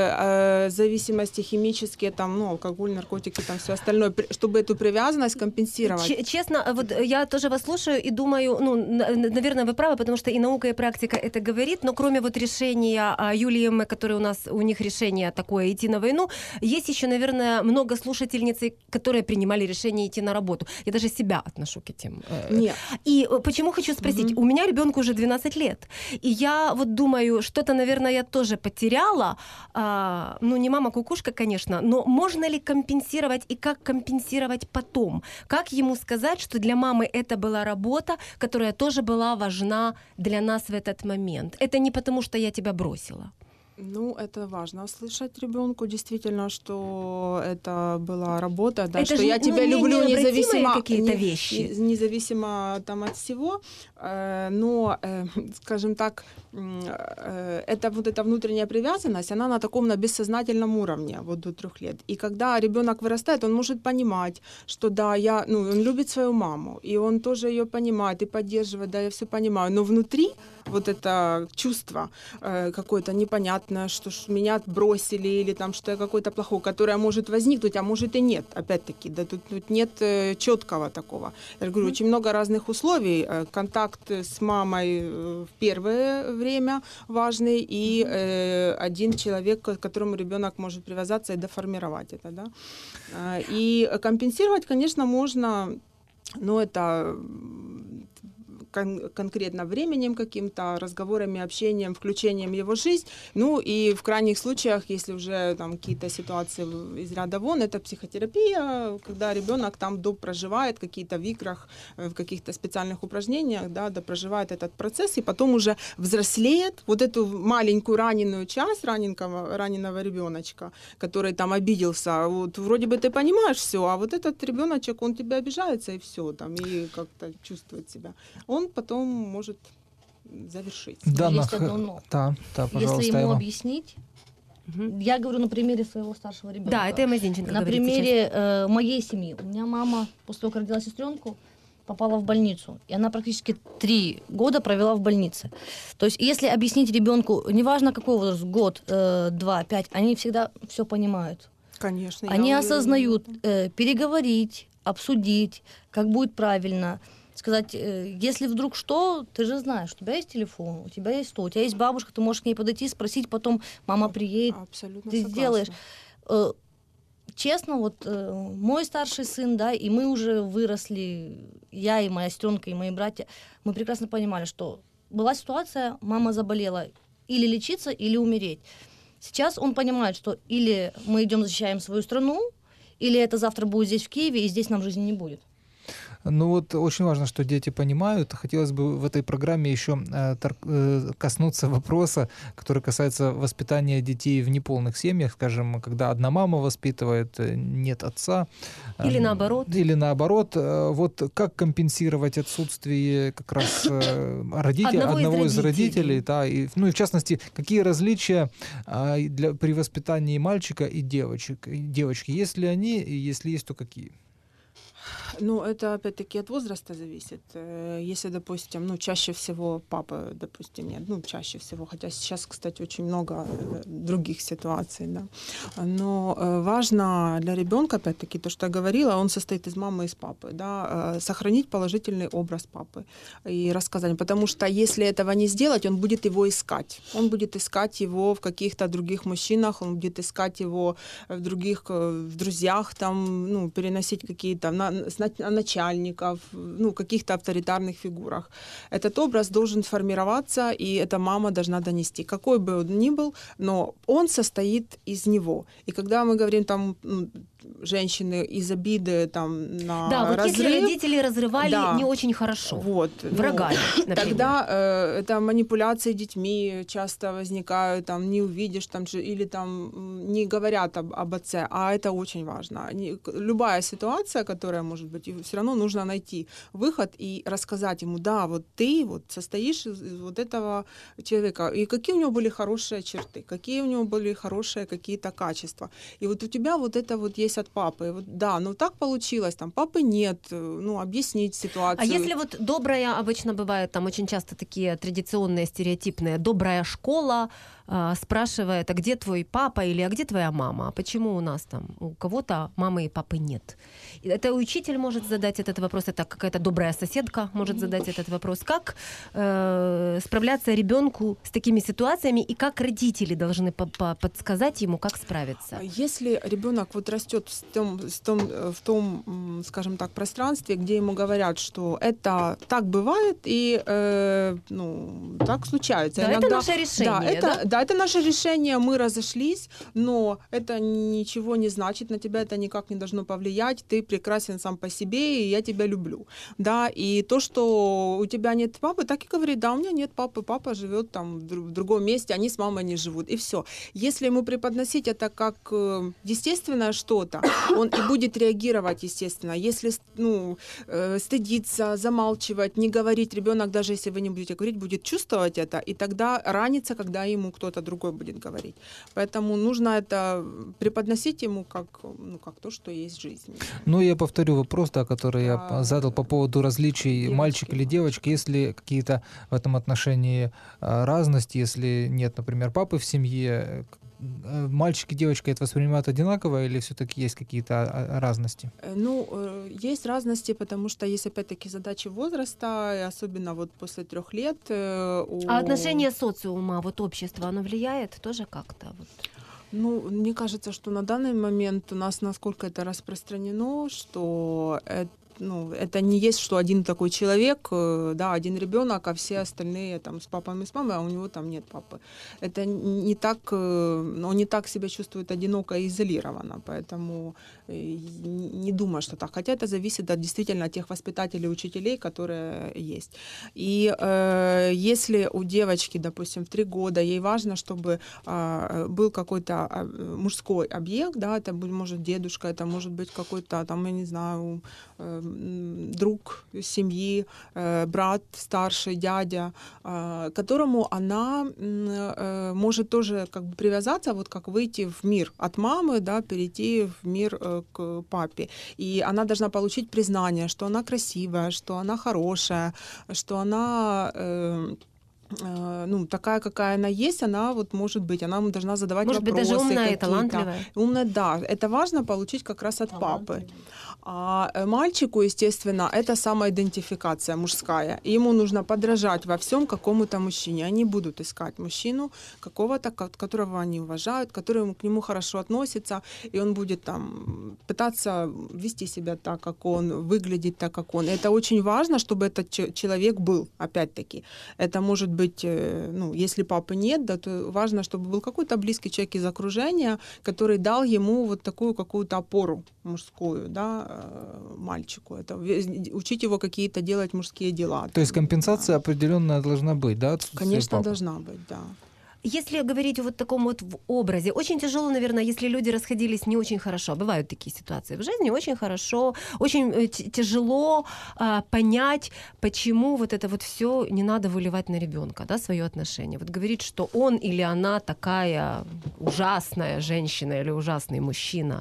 э, зависимости химические, там, ну, алкоголь, наркотики, там все остальное, при- чтобы эту привязанность компенсировать. Ч- Честно, вот я тоже вас слушаю и думаю, ну, на- наверное, вы правы, потому что и наука, и практика это говорит, но кроме вот решения а, Юлии М., которое у нас, у них решение такое, идти на войну, есть еще, наверное, много слушательниц, которые принимали решение идти на работу. Я даже себя отношу к этим. э, Нет. И э, почему хочу спросить? Мгм. У меня ребенку уже двенадцать лет, и я вот думаю, что-то, наверное, я тоже потеряла. А, ну, не мама-кукушка, конечно, но можно ли компенсировать и как компенсировать потом? Как ему сказать, что для мамы это была работа, которая тоже была важна для нас в этот момент? Это не потому, что я тебя бросила. Ну, это важно услышать ребенку действительно, что это была работа, да, Это что же, я ну, тебя не- люблю необратимые независимо, какие-то не- вещи. не- независимо там от всего, э, но, э, скажем так, м, э, это вот эта внутренняя привязанность, она на таком на бессознательном уровне, вот до трех лет. И когда ребенок вырастает, он может понимать, что да, я, ну, он любит свою маму, и он тоже ее понимает и поддерживает, да, я все понимаю, но внутри вот это чувство э, какое-то непонятное, что ж меня бросили или там что я какой-то плохой, которое может возникнуть, а может и нет. Опять-таки, да тут, тут нет э, четкого такого. Я говорю, очень много разных условий. Э, контакт с мамой э, в первое время важный и э, один человек, к которому ребенок может привязаться и доформировать это, да. Э, и компенсировать, конечно, можно, но это кон- конкретно временем каким-то, разговорами, общением, включением в его жизнь. Ну и в крайних случаях, если уже там какие-то ситуации из ряда вон, это психотерапия, когда ребенок там допроживает какие-то в играх, в каких-то специальных упражнениях, да, допроживает этот процесс и потом уже взрослеет вот эту маленькую раненую часть раненького, раненого ребеночка, который там обиделся. Вот вроде бы ты понимаешь все, а вот этот ребеночек, он тебя обижается и все, там, и как-то чувствует себя. Он потом может завершить. Да, Есть нах- одно но. Да, да, пожалуйста, Если ему Эва. объяснить, я говорю на примере своего старшего ребенка. Да, это Эмма Зинченко На говорит сейчас. примере э, моей семьи. У меня мама после того, как родила сестренку, попала в больницу. И она практически три года провела в больнице. То есть, если объяснить ребенку, неважно какой возраст, год, э, два, пять, они всегда все понимают. Конечно. я Они уверена осознают, в этом. э, переговорить, обсудить, как будет правильно. Сказать, э, если вдруг что, ты же знаешь, у тебя есть телефон, у тебя есть то, у тебя есть бабушка, ты можешь к ней подойти, спросить, потом мама приедет, Абсолютно ты согласна. сделаешь. Э, честно, вот э, мой старший сын, да, и мы уже выросли, я и моя сестренка, и мои братья, мы прекрасно понимали, что была ситуация, мама заболела, или лечиться, или умереть. Сейчас он понимает, что или мы идем защищаем свою страну, или это завтра будет здесь в Киеве, и здесь нам жизни не будет. Ну вот очень важно, что дети понимают. Хотелось бы в этой программе еще э, тор- э, коснуться вопроса, который касается воспитания детей в неполных семьях, скажем, когда одна мама воспитывает, э, нет отца. Или Э, наоборот. Или наоборот. Э, Вот как компенсировать отсутствие как раз э, родителя, Одного из одного из родителей. родителей, да, и, ну и в частности, какие различия а, и для, при воспитании мальчика и девочек, и девочки, есть ли они, и если есть, то какие? Ну, это опять-таки от возраста зависит. Э, Если, допустим, ну, чаще всего папа, допустим, нет, ну, чаще всего, хотя сейчас, кстати, очень много э, других ситуаций, да. Но э, важно для ребенка, опять-таки, то, что я говорила, он состоит из мамы и из папы, да, э, сохранить положительный образ папы и рассказать, потому что если этого не сделать, он будет его искать. Он будет искать его в каких-то других мужчинах, он будет искать его в других, э, в друзьях, там, ну, переносить какие-то на, на начальников, ну, каких-то авторитарных фигурах. Этот образ должен формироваться, и эта мама должна донести, какой бы он ни был, но он состоит из него. И когда мы говорим там, ну, женщины из обиды там на Да, вот разрыв, если родители разрывали да, не очень хорошо, вот, врагами, ну, например. тогда э, это манипуляции детьми часто возникают, там не увидишь, там, или там не говорят об, об отце, а это очень важно. Не, любая ситуация, которая может быть, все равно нужно найти выход и рассказать ему, да, вот ты вот состоишь из, из вот этого человека, и какие у него были хорошие черты, какие у него были хорошие какие-то качества. И вот у тебя вот это вот есть от папы. Вот, да, ну так получилось, там папы нет, ну объяснить ситуацию. А если вот добрая, обычно бывает там очень часто такие традиционные, стереотипные, добрая школа э, спрашивает, а где твой папа или а где твоя мама? А почему у нас там у кого-то мамы и папы нет? И это учитель может задать этот вопрос, это какая-то добрая соседка может задать этот вопрос. Как э, справляться ребенку с такими ситуациями и как родители должны подсказать ему, как справиться? Если ребенок вот растет в том, в том, в том, скажем так, пространстве, где ему говорят, что это так бывает и э, ну, так случается. Да, иногда, это наше решение. Да, это, да? да, это наше решение, мы разошлись, но это ничего не значит, на тебя это никак не должно повлиять, ты прекрасен сам по себе, и я тебя люблю. Да, и то, что у тебя нет папы, так и говорит, да, у меня нет папы, папа живет там в другом месте, они с мамой не живут, и все. Если ему преподносить это как естественное что-то, он и будет реагировать естественно. Если ну, э, стыдиться, замалчивать, не говорить, ребенок, даже если вы не будете говорить, будет чувствовать это, и тогда ранится, когда ему кто-то другой будет говорить. Поэтому нужно это преподносить ему как, ну, как то, что есть в жизни. Ну, я повторю вопрос, да, который я А, задал по поводу различий девочки. мальчик или девочка. Если какие-то в этом отношении а, разности, если нет, например, папы в семье, э, мальчик и девочка это воспринимают одинаково или все-таки есть какие-то а, разности? Э, Ну, э, есть разности, потому что есть опять-таки задачи возраста, и особенно вот после трех лет. э, у- А отношение социума, вот общество, оно влияет тоже как-то? Вот? Ну, мне кажется, что на данный момент у нас насколько это распространено, что это, ну, это не есть, что один такой человек, э, да, один ребенок, а все остальные там с папой и с мамой, а у него там нет папы. Это не так, э, он не так себя чувствует одиноко и изолированно, поэтому э, не думаю, что так. Хотя это зависит от, действительно от тех воспитателей, учителей, которые есть. И э, если у девочки, допустим, в три года ей важно, чтобы э, был какой-то э, мужской объект, да, это будет, может, дедушка, это может быть какой-то, там, я не знаю, э, друг семьи, э, брат старший, дядя, э, которому она э, может тоже как бы привязаться, вот как выйти в мир от мамы, да, перейти в мир э, к папе. И она должна получить признание, что она красивая, что она хорошая, что она... Э, ну, такая, какая она есть, она вот может быть, она должна задавать может вопросы. Может быть, даже умная и какие-то. талантливая. Умная, да. Это важно получить как раз от папы. А мальчику, естественно, это самоидентификация мужская. И ему нужно подражать во всем какому-то мужчине. Они будут искать мужчину какого-то, которого они уважают, который к нему хорошо относится, и он будет там пытаться вести себя так, как он, выглядеть так, как он. Это очень важно, чтобы этот человек был, опять-таки. Это может быть, ну, если папы нет, да, то важно, чтобы был какой-то близкий человек из окружения, который дал ему вот такую какую-то опору мужскую, да, мальчику. Это учить его какие-то делать мужские дела. То есть компенсация да. определенная должна быть, да? Конечно, должна быть, да. Если говорить вот в таком вот в образе, очень тяжело, наверное, если люди расходились не очень хорошо. Бывают такие ситуации в жизни, очень хорошо, очень э, т- тяжело а, понять, почему вот это вот все не надо выливать на ребенка, да, свое отношение. Вот говорит, что он или она такая ужасная женщина или ужасный мужчина.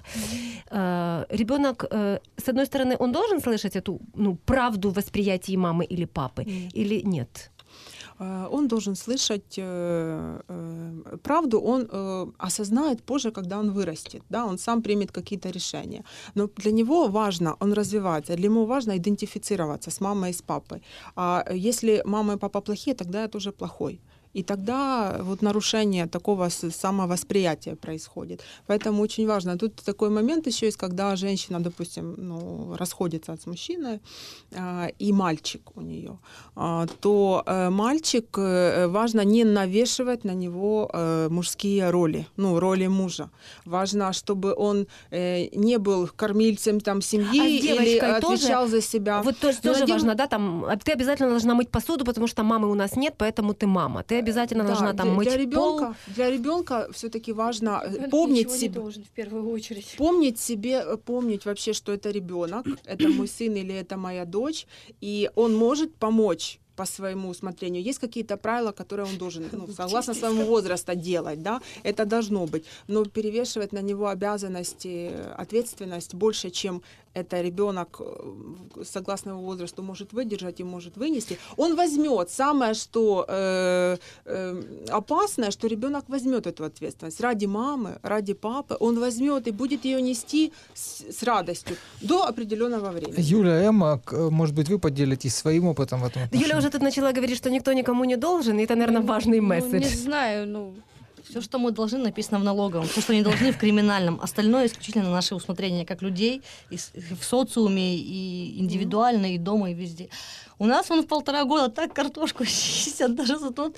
Э, ребенок, э, с одной стороны, он должен слышать эту, ну, правду в восприятии мамы или папы, Нет. или нет? Э, Он должен слышать э, э, правду, он э, осознает позже, когда он вырастет, да, он сам примет какие-то решения. Но для него важно, он развивается, для него важно идентифицироваться с мамой и с папой. А если мама и папа плохие, тогда я тоже плохой. И тогда вот нарушение такого с- самовосприятия происходит. Поэтому очень важно. Тут такой момент еще есть, когда женщина, допустим, ну, расходится с мужчиной, а, и мальчик у нее, а, то э, мальчик, э, важно не навешивать на него э, мужские роли, ну, роли мужа. Важно, чтобы он э, не был кормильцем там, семьи А с или девочкой тоже? отвечал за себя. Вот тоже, Ну, тоже на дев- важно, да, там, а ты обязательно должна мыть посуду, потому что мамы у нас нет, поэтому ты мама. Ты обязательно Да, должна там для, мыть для ребенка, пол. для ребенка все-таки важно э, Ребёнок помнить ничего не себе, должен в первую очередь. помнить себе, э, помнить вообще, что это ребенок, это мой сын или это моя дочь, и он может помочь по своему усмотрению. Есть какие-то правила, которые он должен, ну, согласно своему возрасту, делать, да, это должно быть. Но перевешивать на него обязанности, ответственность больше, чем это ребенок, э, согласно его возрасту, может выдержать и может вынести. Он возьмет. Самое, что э, э, опасное, что ребенок возьмет эту ответственность ради мамы, ради папы. Он возьмет и будет ее нести с, с радостью до определенного времени. Юля, Эмма, к- может быть, вы поделитесь своим опытом в этом отношении? Юля уже тут начала говорить, что никто никому не должен, и это, наверное, важный Ну, месседж. не знаю, ну, Все, что мы должны, написано в налоговом. Все, что не должны, в криминальном. Остальное исключительно наше усмотрение как людей и с- и в социуме, и индивидуально, и дома, и везде. У нас он в полтора года так картошку чистят, даже за тот.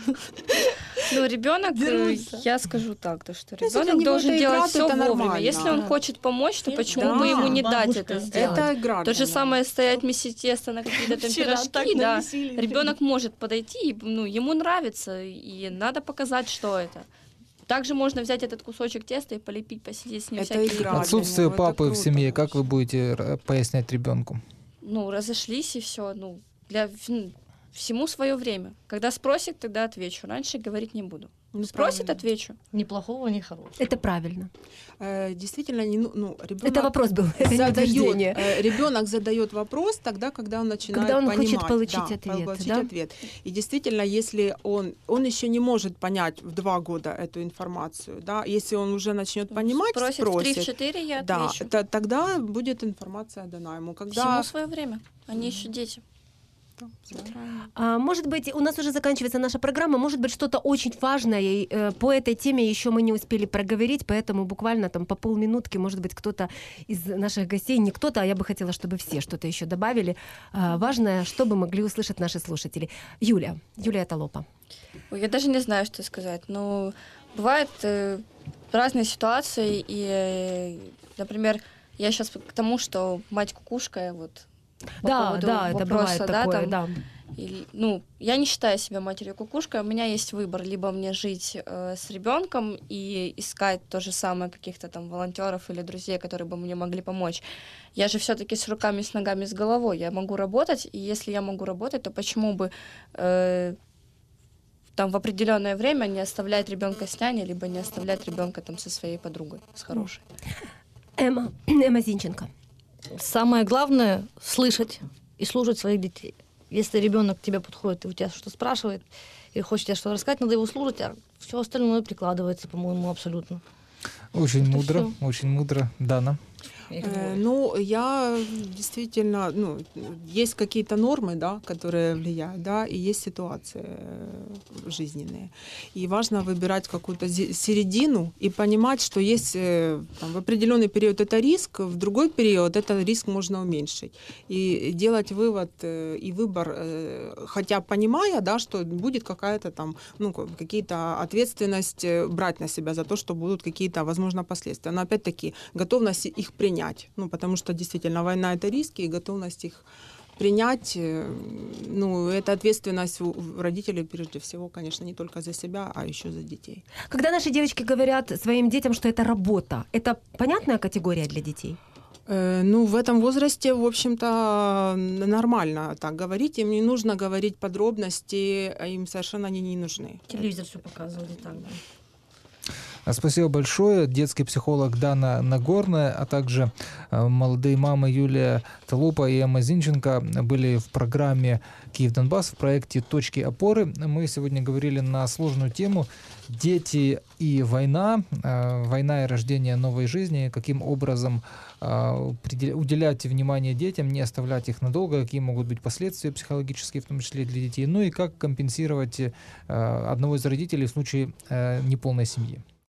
ну ребенок, э, Дерутся. я скажу так, то что Если для ребенок него должен это игра, делать то все это вовремя. нормально. Если он Да. хочет помочь, то почему Да. бы ему не дать Бабушка это сделать? Это игра. То же для него. самое стоять месить тесто на какие-то там Вчера так пирожки, да. намесили. Ребенок может подойти, и, ну, ему нравится, и надо показать, что это. Также можно взять этот кусочек теста и полепить, посидеть с ним Это всякие игра. игры. Отсутствие для него это папы в круто семье, как вообще. вы будете р- пояснять ребенку? Ну, разошлись и все. Ну, для ну, всему свое время. Когда спросит, тогда отвечу. Раньше говорить не буду. Ну, Спросит, правильно. отвечу. Ни плохого, ни хорошего. Это правильно. Э, Действительно, не, ну, ну, ребенок Это вопрос был, это не задает, утверждение. э, ребенок задает вопрос тогда, когда он начинает Когда он понимать, хочет получить да, ответ, получить да? ответ. И действительно, если он, он еще не может понять в два года эту информацию, да, если он уже начнет понимать, Спросит в спросит, три-четыре, я да, отвечу. т- тогда будет информация дана ему. Когда Всему свое время. Они еще дети. Да, всё правильно. А, может быть, у нас уже заканчивается наша программа, может быть, что-то очень важное и, э, по этой теме еще мы не успели проговорить, поэтому буквально там по полминутки, может быть, кто-то из наших гостей, не кто-то, а я бы хотела, чтобы все что-то еще добавили, а, важное, чтобы могли услышать наши слушатели. Юля, Юлия Толопа. Ой, я даже не знаю, что сказать. Ну, бывают э, разные ситуации, и, э, например, я сейчас к тому, что мать кукушка, вот, по Да, поводу да, это вопроса, бывает да, такое, там, да. или, ну, я не считаю себя матерью кукушкой, у меня есть выбор, либо мне жить э, с ребенком и искать то же самое каких-то там волонтеров или друзей, которые бы мне могли помочь. Я же все-таки с руками, с ногами, с головой, я могу работать, и если я могу работать, то почему бы э, там в определенное время не оставлять ребенка с няней, либо не оставлять ребенка там со своей подругой, с хорошей. Эмма, Эмма Зинченко. Самое главное — слышать и слушать своих детей. Если ребенок к тебе подходит и у тебя что-то спрашивает, и хочет тебе что-то рассказать, надо его слушать, а все остальное прикладывается, по-моему, абсолютно. Очень Это мудро, всё. очень мудро. Дана. Э, Ну, я действительно, ну, есть какие-то нормы, да, которые влияют, да, и есть ситуации э, жизненные. И важно выбирать какую-то зе- середину и понимать, что есть э, там, в определенный период это риск, в другой период этот риск можно уменьшить. И делать вывод э, и выбор, э, хотя понимая, да, что будет какая-то там, ну, ка- какие-то ответственность э, брать на себя за то, что будут какие-то, возможно, последствия. Но опять-таки готовность их принять. Ну, потому что действительно война — это риски, и готовность их принять. Ну, это ответственность у родителей, прежде всего, конечно, не только за себя, а еще за детей. Когда наши девочки говорят своим детям, что это работа, это понятная категория для детей? Ну, в этом возрасте, в общем-то, нормально так говорить. Им не нужно говорить подробности, а им совершенно они не нужны. Телевизор все показывал детально. Спасибо большое. Детский психолог Дана Нагорная, а также молодые мамы Юлия Толупа и Эмма Зинченко были в программе «Киев-Донбасс» в проекте «Точки опоры». Мы сегодня говорили на сложную тему «Дети и война», война и рождение новой жизни, каким образом уделять внимание детям, не оставлять их надолго, какие могут быть последствия психологические, в том числе для детей, ну и как компенсировать одного из родителей в случае неполной семьи.